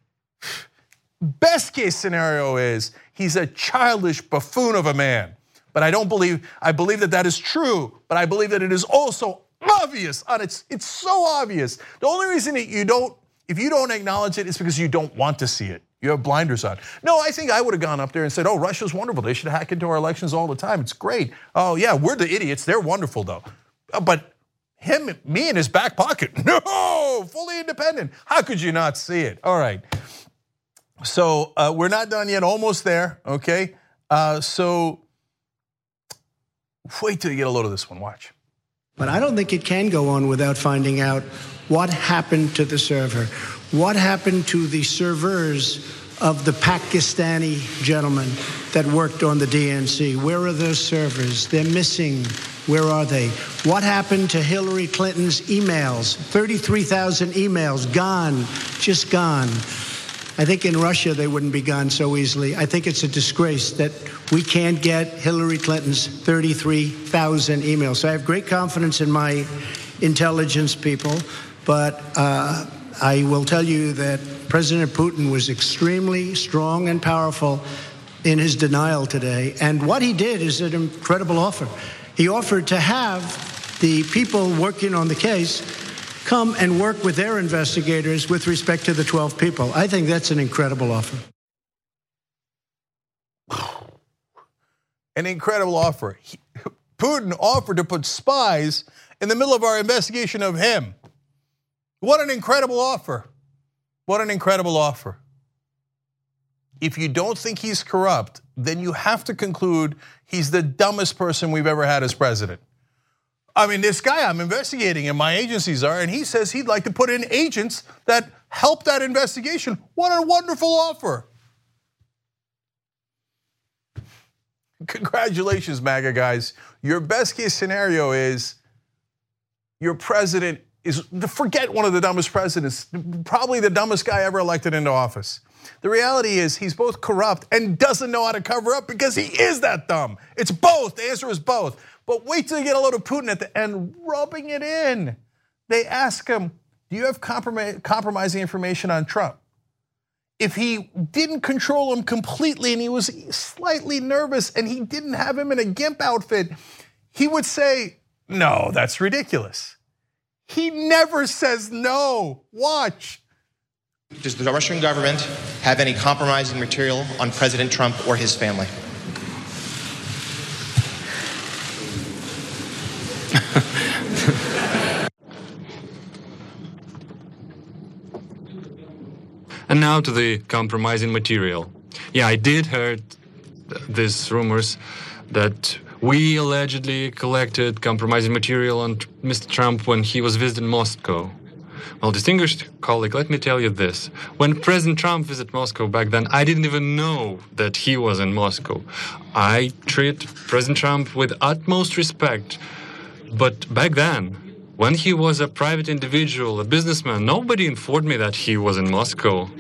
Best case scenario is he's a childish buffoon of a man. But I believe that is true, but I believe that it is also obvious. It's so obvious. The only reason that if you don't acknowledge it, it's because you don't want to see it. You have blinders on. No, I think I would have gone up there and said, oh, Russia's wonderful. They should hack into our elections all the time. It's great. Oh yeah, we're the idiots. They're wonderful though. But me in his back pocket, no, fully independent. How could you not see it? All right. So we're not done yet, almost there, okay? So wait till you get a load of this one, watch. But I don't think it can go on without finding out what happened to the server. What happened to the servers of the Pakistani gentleman that worked on the DNC? Where are those servers? They're missing. Where are they? What happened to Hillary Clinton's emails? 33,000 emails gone, just gone. I think in Russia they wouldn't be gone so easily. I think it's a disgrace that we can't get Hillary Clinton's 33,000 emails. So I have great confidence in my intelligence people, but I will tell you that President Putin was extremely strong and powerful in his denial today. And what he did is an incredible offer. He offered to have the people working on the case come and work with their investigators with respect to the 12 people. I think that's an incredible offer. An incredible offer. Putin offered to put spies in the middle of our investigation of him. What an incredible offer. What an incredible offer. If you don't think he's corrupt, then you have to conclude he's the dumbest person we've ever had as president. I mean, this guy I'm investigating and my agencies are, and he says he'd like to put in agents that help that investigation. What a wonderful offer. Congratulations, MAGA guys. Your best case scenario is your president is, forget one of the dumbest presidents, probably the dumbest guy ever elected into office. The reality is he's both corrupt and doesn't know how to cover up because he is that dumb. It's both, the answer is both. But wait till you get a load of Putin at the end rubbing it in. They ask him, do you have compromising information on Trump? If he didn't control him completely and he was slightly nervous and he didn't have him in a GIMP outfit, he would say, no, that's ridiculous. He never says no. Watch. Does the Russian government have any compromising material on President Trump or his family? And now to the compromising material. Yeah, I did heard these rumors that we allegedly collected compromising material on Mr. Trump when he was visiting Moscow. Well, distinguished colleague, let me tell you this. When President Trump visited Moscow back then, I didn't even know that he was in Moscow. I treat President Trump with utmost respect. But back then, when he was a private individual, a businessman, nobody informed me that he was in Moscow.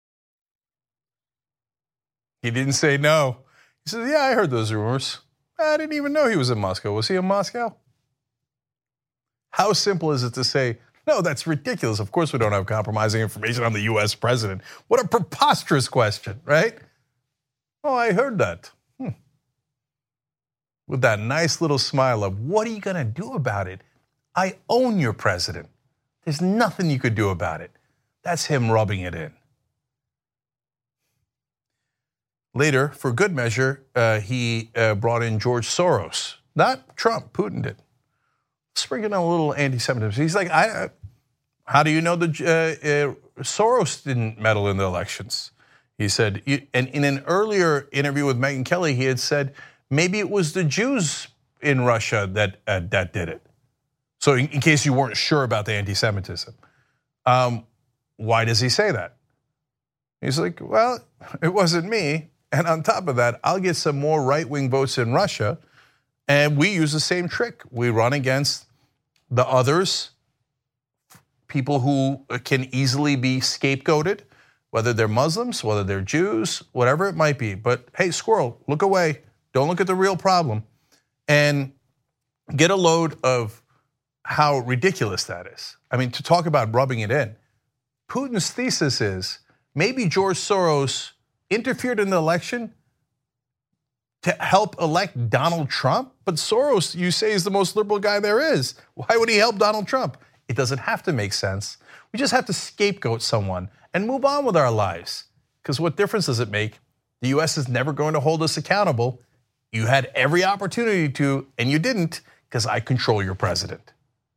He didn't say no. He said, yeah, I heard those rumors. I didn't even know he was in Moscow. Was he in Moscow? How simple is it to say, no, that's ridiculous. Of course we don't have compromising information on the US president. What a preposterous question, right? Oh, I heard that. With that nice little smile of, what are you gonna do about it? I own your president. There's nothing you could do about it. That's him rubbing it in. Later, for good measure, he brought in George Soros. Not Trump, Putin did. Sprinkling a little anti-Semitism. He's like, how do you know that Soros didn't meddle in the elections? He said, and in an earlier interview with Megyn Kelly, he had said, maybe it was the Jews in Russia that did it. So in case you weren't sure about the anti-Semitism. Why does he say that? He's like, well, it wasn't me. And on top of that, I'll get some more right-wing votes in Russia. And we use the same trick. We run against the others, people who can easily be scapegoated, whether they're Muslims, whether they're Jews, whatever it might be. But hey, squirrel, look away. Don't look at the real problem. And get a load of how ridiculous that is. I mean, to talk about rubbing it in. Putin's thesis is maybe George Soros interfered in the election to help elect Donald Trump, but Soros, you say, is the most liberal guy there is. Why would he help Donald Trump? It doesn't have to make sense. We just have to scapegoat someone and move on with our lives. Because what difference does it make? The US is never going to hold us accountable. You had every opportunity to, and you didn't, because I control your president.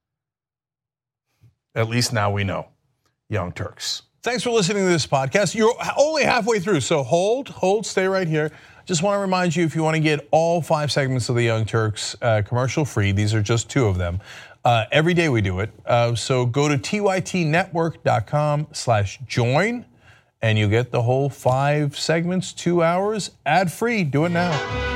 At least now we know. Young Turks. Thanks for listening to this podcast. You're only halfway through, so hold, stay right here. Just want to remind you, if you want to get all 5 segments of the Young Turks commercial free, these are just 2 of them. Every day we do it. So go to tytnetwork.com/join and you get the whole 5 segments, 2 hours, ad free. Do it now.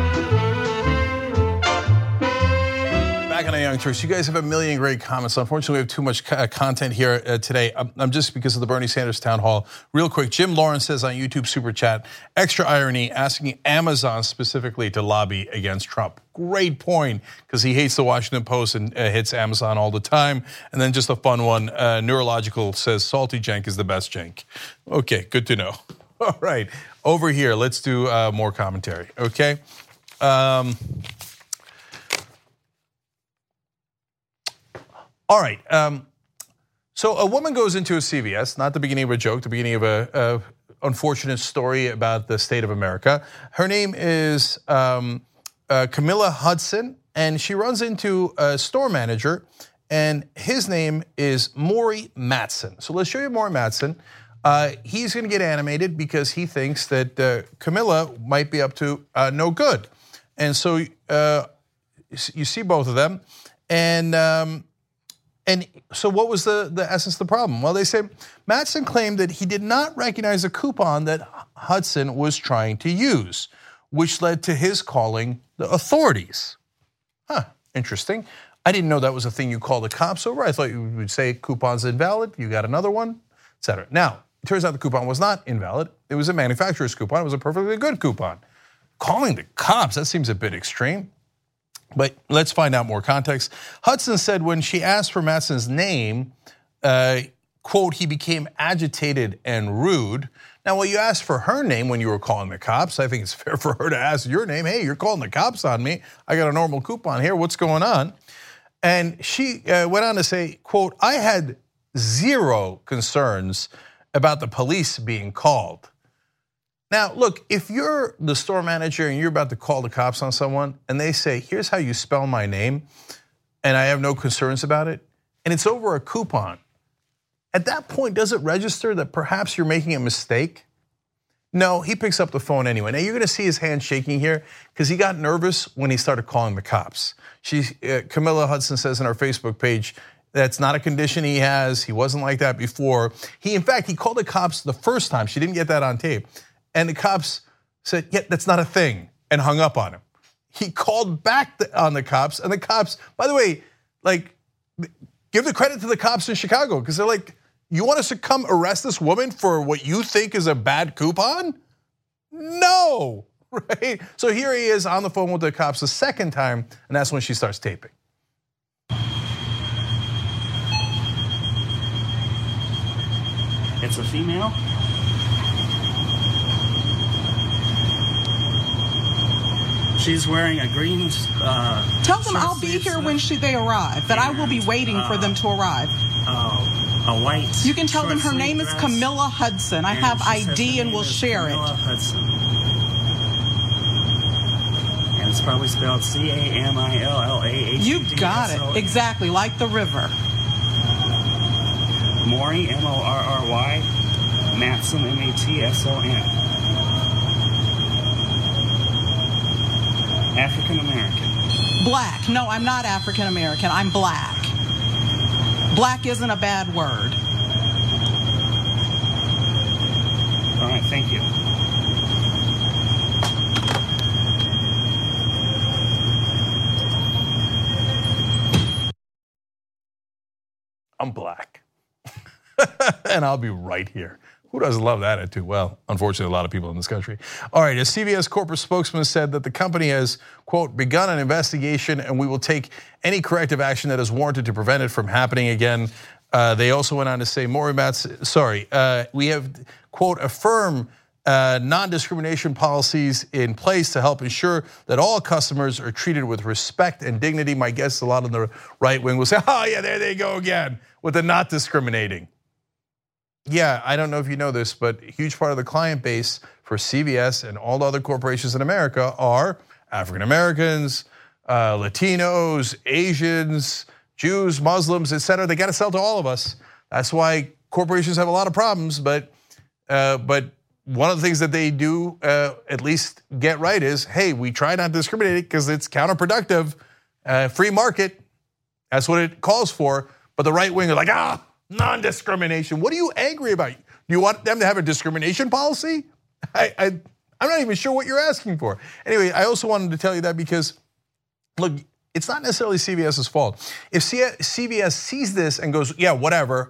Back on the Young Turks, you guys have a million great comments. Unfortunately, we have too much content here today. I'm just because of the Bernie Sanders town hall. Real quick, Jim Lawrence says on YouTube Super Chat, extra irony, asking Amazon specifically to lobby against Trump. Great point, because he hates the Washington Post and hits Amazon all the time. And then just a fun one, Neurological says Salty Jenk is the best Jenk. Okay, good to know. All right, over here, let's do more commentary, okay? All right, so a woman goes into a CVS, not the beginning of a joke, the beginning of a unfortunate story about the state of America. Her name is Camilla Hudson, and she runs into a store manager, and his name is Maury Matson. So let's show you Maury Matson. He's gonna get animated because he thinks that Camilla might be up to no good. And so you see both of them, and so what was the essence of the problem? Well, they say Matson claimed that he did not recognize a coupon that Hudson was trying to use, which led to his calling the authorities. Interesting. I didn't know that was a thing you called the cops over. I thought you would say coupon's invalid, you got another one, etc. Now, it turns out the coupon was not invalid. It was a manufacturer's coupon. It was a perfectly good coupon. Calling the cops, that seems a bit extreme. But let's find out more context. Hudson said when she asked for Matson's name, quote, he became agitated and rude. Now, when you asked for her name when you were calling the cops, I think it's fair for her to ask your name. Hey, you're calling the cops on me. I got a normal coupon here. What's going on? And she went on to say, quote, I had 0 concerns about the police being called. Now, look, if you're the store manager and you're about to call the cops on someone and they say, here's how you spell my name, and I have no concerns about it, and it's over a coupon, at that point, does it register that perhaps you're making a mistake? No, he picks up the phone anyway. Now you're gonna see his hand shaking here because he got nervous when he started calling the cops. Camilla Hudson says in our Facebook page, that's not a condition he has. He wasn't like that before. In fact, he called the cops the first time. She didn't get that on tape. And the cops said, yeah, that's not a thing, and hung up on him. He called back on the cops, and the cops, by the way, like, give the credit to the cops in Chicago, because they're like, you want us to come arrest this woman for what you think is a bad coupon? No, right? So here he is on the phone with the cops the second time, and that's when she starts taping. It's a female. She's wearing a green. Tell them I'll be here when they arrive. That I will be waiting for them to arrive. A white. You can tell them her name is Camilla Hudson. I have ID and will share it. Camilla Hudson. And it's probably spelled CAMILLAH. You got it exactly, like the river. Morry, MORRY, Matson, MATSON. African American. Black. No, I'm not African American. I'm black. Black isn't a bad word. All right, thank you. I'm black. And I'll be right here. Who doesn't love that attitude? Well, unfortunately, a lot of people in this country. All right, a CVS corporate spokesman said that the company has, quote, begun an investigation and we will take any corrective action that is warranted to prevent it from happening again. They also went on to say, we have, quote, affirm non-discrimination policies in place to help ensure that all customers are treated with respect and dignity. My guess, a lot of the right wing will say, oh yeah, there they go again with the not discriminating. Yeah, I don't know if you know this, but a huge part of the client base for CVS and all the other corporations in America are African Americans, Latinos, Asians, Jews, Muslims, etc. They got to sell to all of us. That's why corporations have a lot of problems. But one of the things that they do at least get right is, hey, we try not to discriminate because it's counterproductive. Free market, that's what it calls for. But the right wing are like, non-discrimination. What are you angry about? Do you want them to have a discrimination policy? I'm not even sure what you're asking for. Anyway, I also wanted to tell you that because, look, it's not necessarily CVS's fault. If CVS sees this and goes, yeah, whatever,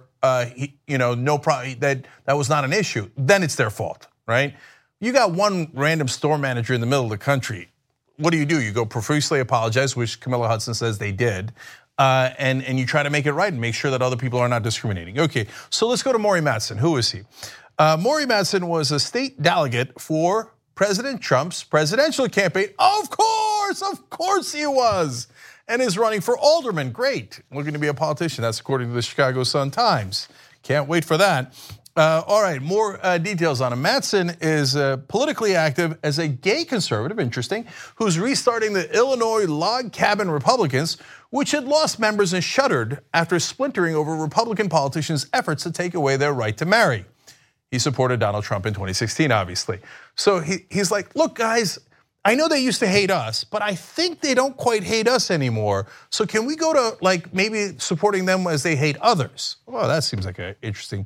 no problem, that was not an issue, then it's their fault, right? You got one random store manager in the middle of the country. What do? You go profusely apologize, which Camilla Hudson says they did. And you try to make it right and make sure that other people are not discriminating. Okay, so let's go to Morry Mattson. Who is he? Morry Mattson was a state delegate for President Trump's presidential campaign. Of course he was. And is running for alderman. Great, looking to be a politician. That's according to the Chicago Sun-Times. Can't wait for that. All right, more details on him. Mattson is politically active as a gay conservative, interesting, who's restarting the Illinois Log Cabin Republicans, which had lost members and shuttered after splintering over Republican politicians' efforts to take away their right to marry. He supported Donald Trump in 2016, obviously. So he's like, look, guys, I know they used to hate us, but I think they don't quite hate us anymore. So can we go to like maybe supporting them as they hate others? Well, that seems like an interesting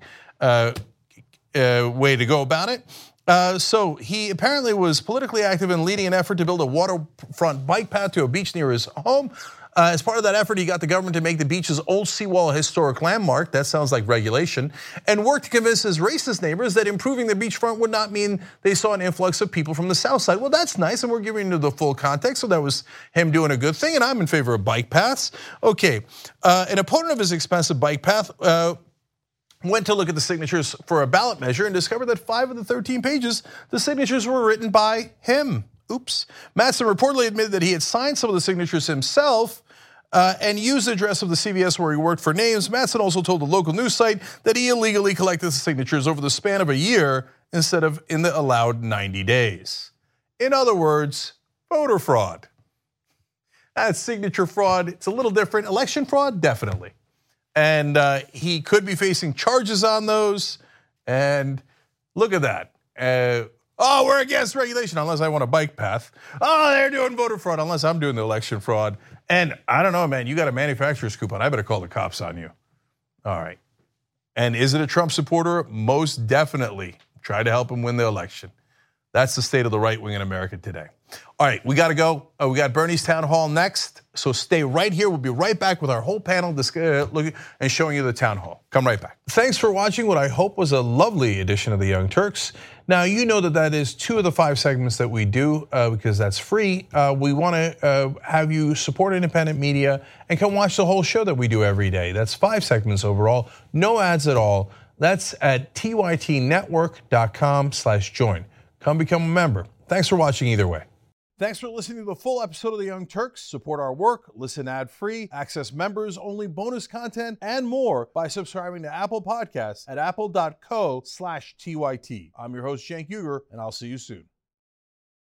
way to go about it. So he apparently was politically active in leading an effort to build a waterfront bike path to a beach near his home. As part of that effort, he got the government to make the beach's old seawall a historic landmark. That sounds like regulation. And worked to convince his racist neighbors that improving the beachfront would not mean they saw an influx of people from the south side. Well, that's nice, and we're giving you the full context. So that was him doing a good thing, and I'm in favor of bike paths. Okay, an opponent of his expensive bike path went to look at the signatures for a ballot measure and discovered that 5 of the 13 pages, the signatures were written by him. Oops. Mattson reportedly admitted that he had signed some of the signatures himself and used the address of the CVS where he worked for names. Mattson also told the local news site that he illegally collected the signatures over the span of a year instead of in the allowed 90 days. In other words, voter fraud. That's signature fraud. It's a little different. Election fraud, definitely. And he could be facing charges on those. And look at that. We're against regulation unless I want a bike path. They're doing voter fraud unless I'm doing the election fraud. And I don't know, man, you got a manufacturer's coupon. I better call the cops on you. All right. And is it a Trump supporter? Most definitely. Try to help him win the election. That's the state of the right wing in America today. All right, we got to go. We got Bernie's town hall next. So stay right here. We'll be right back with our whole panel looking and showing you the town hall. Come right back. Thanks for watching what I hope was a lovely edition of the Young Turks. Now, you know that is 2 of the 5 segments that we do because that's free. We want to have you support independent media and come watch the whole show that we do every day. That's 5 segments overall, no ads at all. That's at tytnetwork.com/join. Come become a member. Thanks for watching either way. Thanks for listening to the full episode of The Young Turks. Support our work, listen ad-free, access members-only bonus content, and more by subscribing to Apple Podcasts at apple.co/TYT. I'm your host, Cenk Uygur, and I'll see you soon.